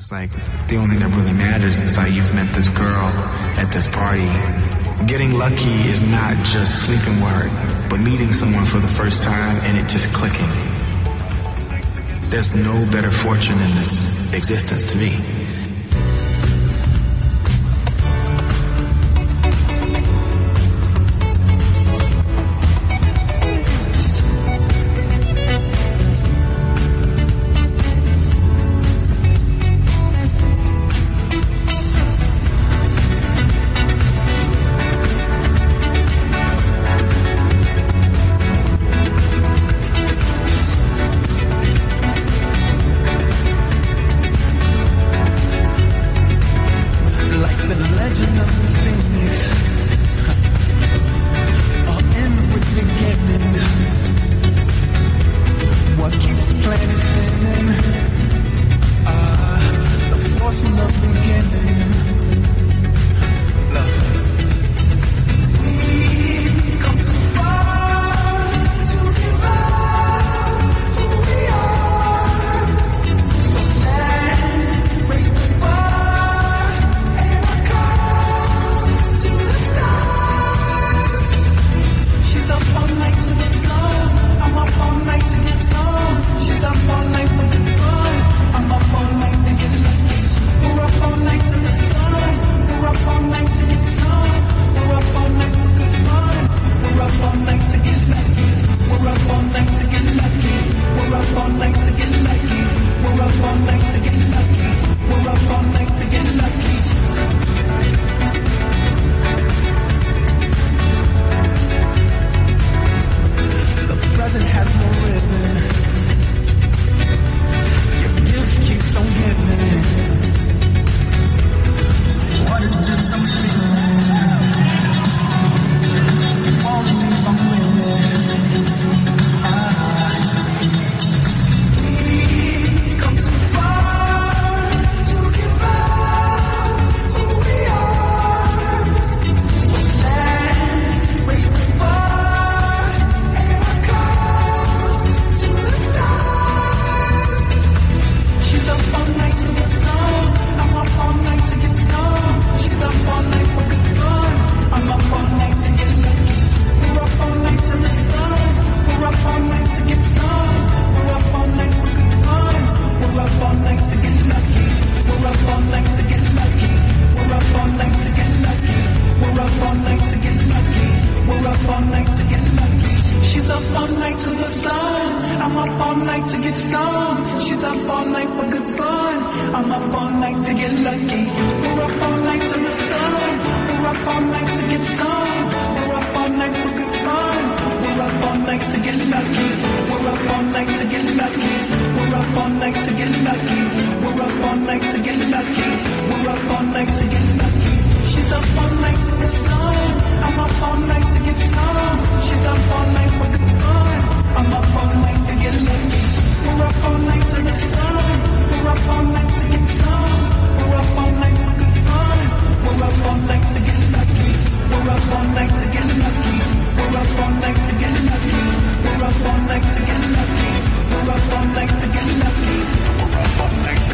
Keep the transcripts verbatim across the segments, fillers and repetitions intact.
It's like the only thing that really matters is like you've met this girl at this party. Getting lucky is not just sleeping with her, but meeting someone for the first time and it just clicking. There's no better fortune in this existence to me. We're up all night to get lucky. We're up all night to get lucky. We're up all night.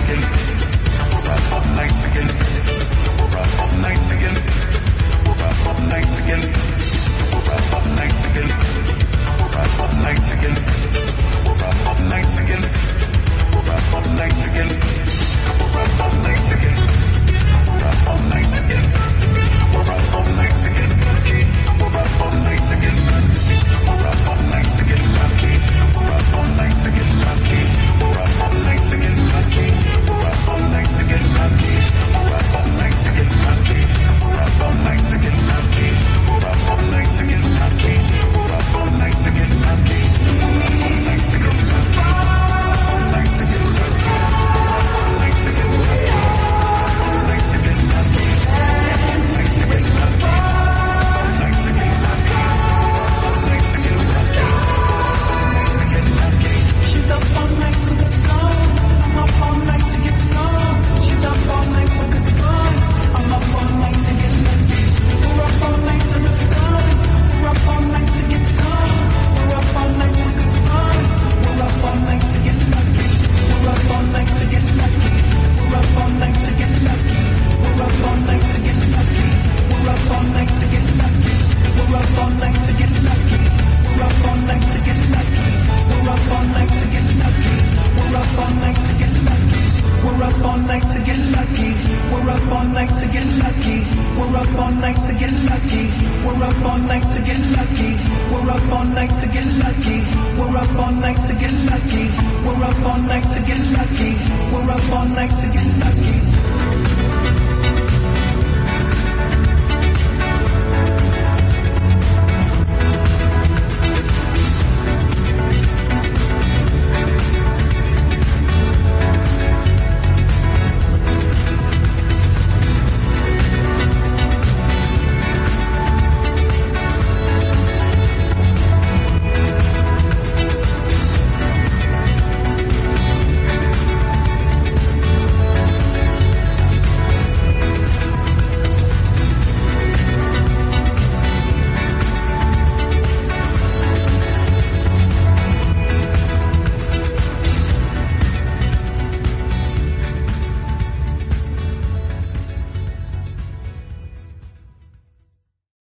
all night to get lucky. We're up all night to get lucky. We're up all night to get lucky. We're up all night to get lucky. We're up all night to get lucky. We're up all night to get lucky. We're up all night to get lucky. We're up all night to get lucky.